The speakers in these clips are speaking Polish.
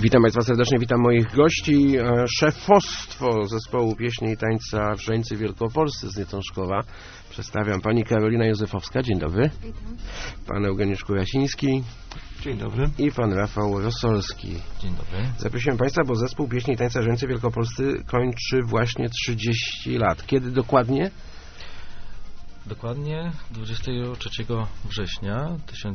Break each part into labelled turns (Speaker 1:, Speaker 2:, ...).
Speaker 1: Witam Państwa serdecznie, witam moich gości. Szefostwo zespołu pieśni i tańca w Żeńcy Wielkopolscy z Nietoszkowa przedstawiam pani Karolina Józefowska. Dzień dobry.
Speaker 2: Witam.
Speaker 1: Pan Eugeniusz Kurasiński.
Speaker 3: Dzień dobry.
Speaker 1: I pan Rafał Rosolski.
Speaker 4: Dzień dobry.
Speaker 1: Zaprosiłem Państwa, bo zespół pieśni i tańca w Żeńcy Wielkopolscy kończy właśnie 30 lat. Kiedy dokładnie?
Speaker 4: Dokładnie 23 września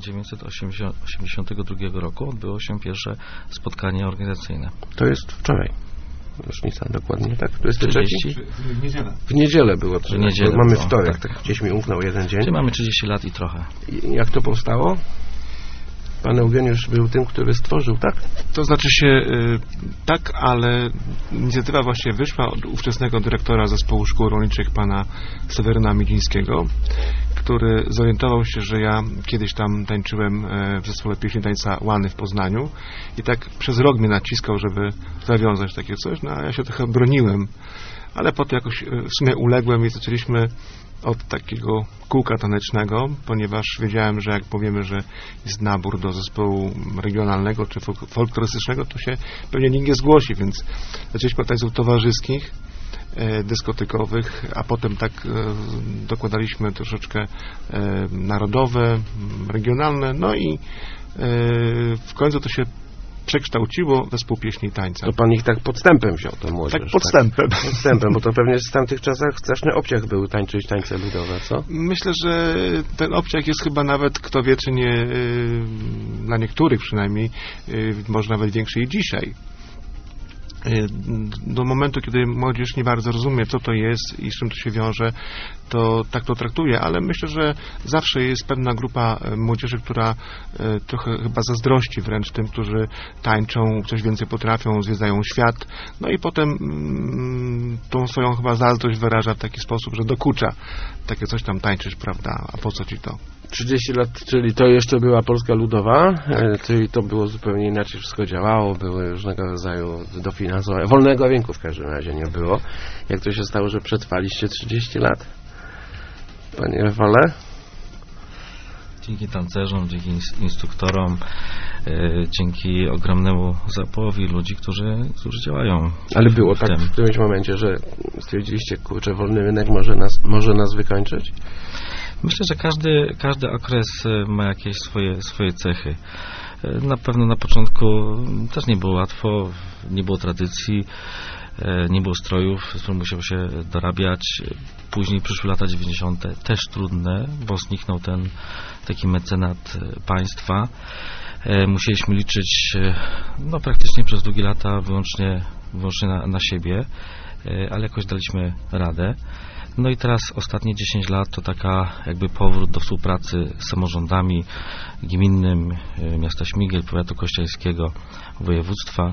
Speaker 4: 1982 roku odbyło się pierwsze spotkanie organizacyjne.
Speaker 1: To jest wczoraj. Rocznica dokładnie, tak? 23?
Speaker 3: W niedzielę.
Speaker 1: W niedzielę było.
Speaker 4: W niedzielę
Speaker 1: mamy
Speaker 4: było,
Speaker 1: wtorek,
Speaker 4: tak.
Speaker 1: Gdzieś mi umknął jeden dzień.
Speaker 4: Czyli mamy 30 lat i trochę.
Speaker 1: I jak to powstało? Pan Eugeniusz był tym, który stworzył, tak?
Speaker 3: To znaczy się tak, ale inicjatywa właśnie wyszła od ówczesnego dyrektora zespołu szkół rolniczych, pana Seweryna Midzińskiego, który zorientował się, że ja kiedyś tam tańczyłem w zespole pieśni tańca Łany w Poznaniu i tak przez rok mnie naciskał, żeby zawiązać takie coś, no a ja się trochę broniłem, ale potem jakoś w sumie uległem i zaczęliśmy od takiego kółka tanecznego, ponieważ wiedziałem, że jak powiemy, że jest nabór do zespołu regionalnego czy folklorystycznego, to się pewnie nikt nie zgłosi, więc zaczęliśmy od tańców towarzyskich, dyskotykowych, a potem tak dokładaliśmy troszeczkę narodowe, regionalne, no i w końcu to się przekształciło w zespół pieśni i tańca.
Speaker 1: To pan ich tak podstępem wziął, to młodzież.
Speaker 3: Tak podstępem.
Speaker 1: Tak, podstępem, bo to pewnie w tamtych czasach straszny obciach był tańczyć tańce ludowe, co?
Speaker 3: Myślę, że ten obciach jest chyba nawet, kto wie, czy nie, dla niektórych przynajmniej, może nawet większy i dzisiaj. Do momentu, kiedy młodzież nie bardzo rozumie, co to jest i z czym to się wiąże, to tak to traktuje, ale myślę, że zawsze jest pewna grupa młodzieży, która trochę chyba zazdrości wręcz tym, którzy tańczą, coś więcej potrafią, zwiedzają świat, no i potem tą swoją chyba zazdrość wyraża w taki sposób, że dokucza takie coś tam tańczysz, prawda, a po co ci to?
Speaker 1: 30 lat, czyli to jeszcze była Polska Ludowa, czyli to było zupełnie inaczej, wszystko działało, były różnego rodzaju dofinansowania, wolnego rynku w każdym razie nie było. Jak to się stało, że przetrwaliście 30 lat? Panie Rafale?
Speaker 4: Dzięki tancerzom, dzięki instruktorom, dzięki ogromnemu zapołowi ludzi, którzy działają.
Speaker 1: Ale było tak w którymś momencie, że stwierdziliście, kurczę, wolny rynek może nas wykończyć?
Speaker 4: Myślę, że każdy okres ma jakieś swoje cechy. Na pewno na początku też nie było łatwo, nie było tradycji, nie było strojów, z których musiał się dorabiać. Później przyszły lata 90. też trudne, bo zniknął ten taki mecenat państwa. Musieliśmy liczyć praktycznie przez długie lata wyłącznie na siebie, ale jakoś daliśmy radę. No i teraz ostatnie 10 lat to taka jakby powrót do współpracy z samorządami gminnym miasta Śmigiel, powiatu kościelskiego, województwa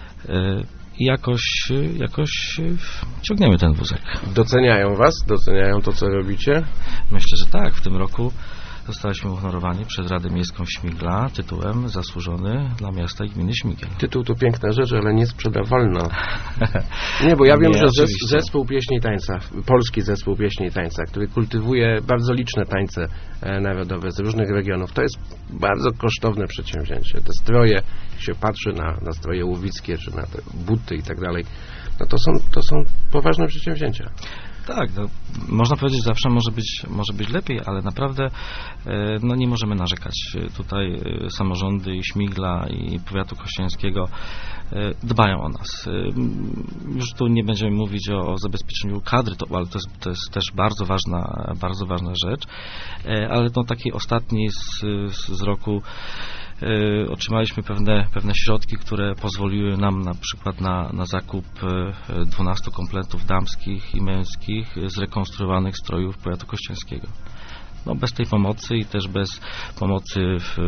Speaker 4: i jakoś ciągniemy ten wózek.
Speaker 1: Doceniają was? Doceniają to, co robicie?
Speaker 4: Myślę, że tak. W tym roku zostaliśmy uhonorowani przez Radę Miejską Śmigla tytułem Zasłużony dla miasta i gminy Śmigiel.
Speaker 1: Tytuł to piękna rzecz, ale nie sprzedawalna. Nie, bo ja wiem, że zespół pieśni i tańca, polski zespół pieśni i tańca, który kultywuje bardzo liczne tańce narodowe z różnych regionów, to jest bardzo kosztowne przedsięwzięcie. Te stroje, jak się patrzy na stroje łowickie, czy na te buty i tak dalej, no to są poważne przedsięwzięcia.
Speaker 4: Tak, no, można powiedzieć, że zawsze może być lepiej, ale naprawdę nie możemy narzekać. Tutaj samorządy i Śmigla i powiatu kościelskiego dbają o nas. Już tu nie będziemy mówić o zabezpieczeniu kadry, ale to jest też bardzo ważna rzecz. Ale taki ostatni z roku otrzymaliśmy pewne środki, które pozwoliły nam na przykład na zakup 12 kompletów damskich i męskich zrekonstruowanych strojów powiatu kościelskiego. No, bez tej pomocy i też bez pomocy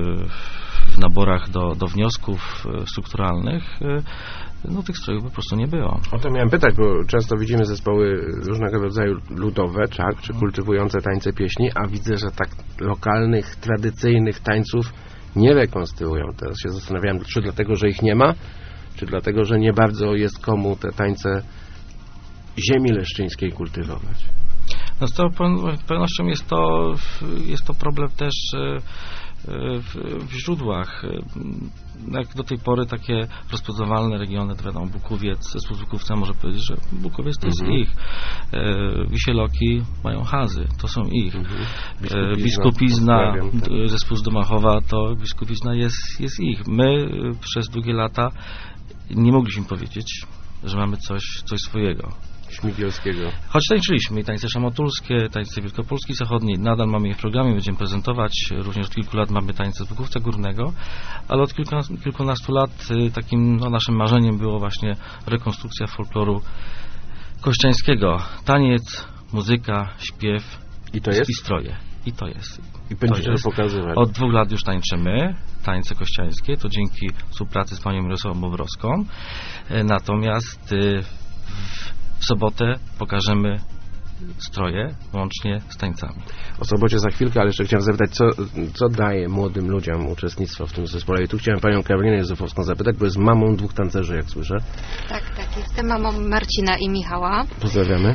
Speaker 4: w naborach do wniosków strukturalnych tych strojów po prostu nie było.
Speaker 1: O to miałem pytać, bo często widzimy zespoły różnego rodzaju ludowe, czy kultywujące tańce pieśni, a widzę, że tak lokalnych, tradycyjnych tańców nie rekonstruują. Teraz się zastanawiałem, czy dlatego, że ich nie ma, czy dlatego, że nie bardzo jest komu te tańce ziemi leszczyńskiej kultywować.
Speaker 4: No z całą pewnością jest to problem też w źródłach. Jak do tej pory takie rozpoznawalne regiony, to wiadomo, Bukowiec, zespół Bukówca może powiedzieć, że Bukowiec to jest ich. Wisieloki mają Hazy, to są ich. Biskupizna, zespół z Domachowa, to Biskupizna jest ich. My przez długie lata nie mogliśmy powiedzieć, że mamy coś swojego.
Speaker 1: Śmigielskiego.
Speaker 4: Choć tańczyliśmy i tańce szamotulskie, tańce Wielkopolski Zachodniej, nadal mamy je w programie, będziemy prezentować. Również od kilku lat mamy tańce z Bukówca Górnego, ale od kilkunastu lat takim naszym marzeniem było właśnie rekonstrukcja folkloru kościańskiego. Taniec, muzyka, śpiew i stroje. I to jest.
Speaker 1: I będziecie to pokazywać.
Speaker 4: Od 2 lat już tańczymy tańce kościańskie, to dzięki współpracy z panią Mirosławą Bowrowską. Natomiast w sobotę pokażemy stroje łącznie z tańcami.
Speaker 1: O sobocie za chwilkę, ale jeszcze chciałem zapytać, co daje młodym ludziom uczestnictwo w tym zespole. I tu chciałem panią Karolinę Józefowską zapytać, bo jest mamą 2 tancerzy, jak słyszę.
Speaker 2: Tak, jestem mamą Marcina i Michała.
Speaker 1: Pozdrawiamy.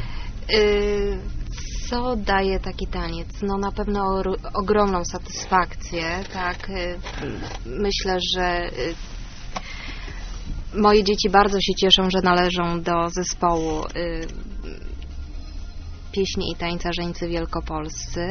Speaker 2: Co daje taki taniec? No na pewno ogromną satysfakcję, tak. Myślę, że moje dzieci bardzo się cieszą, że należą do zespołu Pieśni i tańca Żeńcy Wielkopolscy.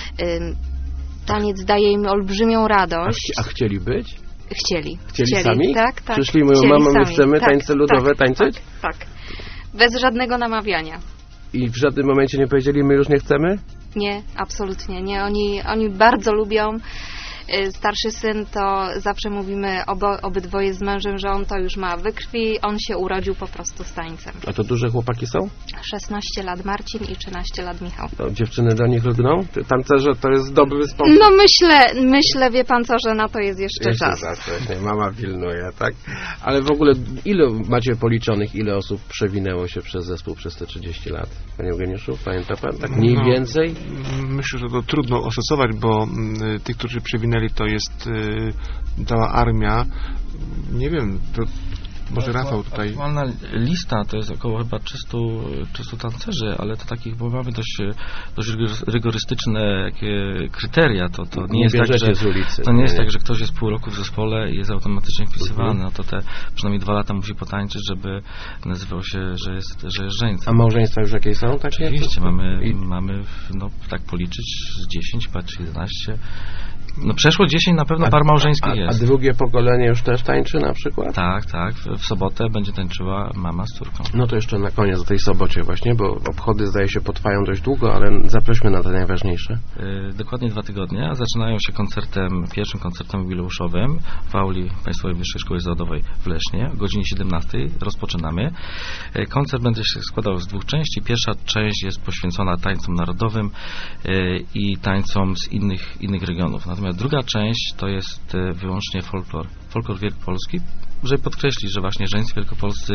Speaker 2: Taniec daje im olbrzymią radość.
Speaker 1: A chcieli być?
Speaker 2: Chcieli
Speaker 1: sami?
Speaker 2: Tak.
Speaker 1: Przyszli, mówią, mamo, my chcemy tańce ludowe tańczyć?
Speaker 2: Tak. Bez żadnego namawiania.
Speaker 1: I w żadnym momencie nie powiedzieli, my już nie chcemy?
Speaker 2: Nie, absolutnie nie. Oni bardzo lubią. Starszy syn to zawsze mówimy obydwoje z mężem, że on to już ma we krwi, on się urodził po prostu z tańcem.
Speaker 1: A to duże chłopaki są?
Speaker 2: 16 lat Marcin i 13 lat Michał.
Speaker 1: To dziewczyny do nich lgną? Tancerze to jest dobry sposób?
Speaker 2: No myślę, wie pan co, że na to jest jeszcze czas.
Speaker 1: Mama pilnuje, tak? Ale w ogóle ile macie policzonych, ile osób przewinęło się przez zespół przez te 30 lat? Panie Eugeniuszu, pamięta pan? Tak mniej więcej?
Speaker 3: Myślę, że to trudno oszacować, bo tych, którzy przewinęli, to jest cała armia. Nie wiem, to może Rafał tutaj...
Speaker 4: Aktualna lista to jest około chyba 300 tancerzy, ale to takich, bo mamy dość rygorystyczne kryteria. To nie jest tak, że
Speaker 1: z ulicy.
Speaker 4: To nie jest tak, że ktoś jest pół roku w zespole i jest automatycznie wpisywany. No to te przynajmniej 2 lata musi potańczyć, żeby nazywał się, że jest żeńcem.
Speaker 1: A małżeństwa już jakieś są takie?
Speaker 4: Oczywiście, mamy tak policzyć z 10, patrz 11. No przeszło 10 na pewno par małżeńskich jest.
Speaker 1: A drugie pokolenie już też tańczy na przykład?
Speaker 4: Tak. W sobotę będzie tańczyła mama z córką.
Speaker 1: No to jeszcze na koniec o tej sobocie właśnie, bo obchody zdaje się potrwają dość długo, ale zaprośmy na te najważniejsze.
Speaker 4: Dokładnie 2 tygodnie. Zaczynają się pierwszym koncertem jubileuszowym w auli Państwowej Wyższej Szkoły Zawodowej w Lesznie. O godzinie 17 rozpoczynamy. Koncert będzie się składał z 2 części. Pierwsza część jest poświęcona tańcom narodowym i tańcom z innych regionów. Natomiast druga część to jest wyłącznie folklor wielkopolski, żeby podkreślić, że właśnie żeńcy wielkopolscy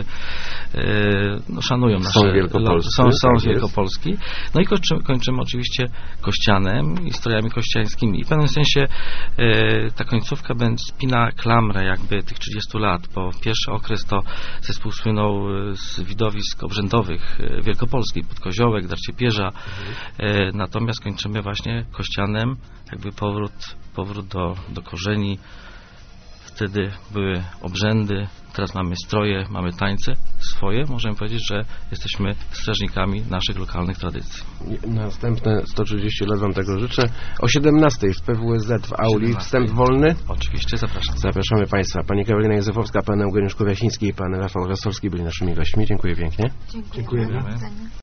Speaker 4: szanują nasze... Są z Wielkopolski. No i kończymy oczywiście kościanem i strojami kościańskimi. I w pewnym sensie ta końcówka spina klamrę jakby tych 30 lat, bo pierwszy okres to zespół słynął z widowisk obrzędowych wielkopolskich, Podkoziołek, Darciepierza. Natomiast kończymy właśnie kościanem, jakby powrót do korzeni. Wtedy były obrzędy, teraz mamy stroje, mamy tańce swoje. Możemy powiedzieć, że jesteśmy strażnikami naszych lokalnych tradycji.
Speaker 1: Następne 130 lat wam tego życzę. O 17 w PWSZ w auli. Wstęp wolny?
Speaker 4: Oczywiście, zapraszam.
Speaker 1: Zapraszamy Państwa. Pani Karolina Józefowska, pan Eugeniusz Kowiasiński i pan Rafał Rosolski byli naszymi gośćmi. Dziękuję pięknie.
Speaker 2: Dziękujemy.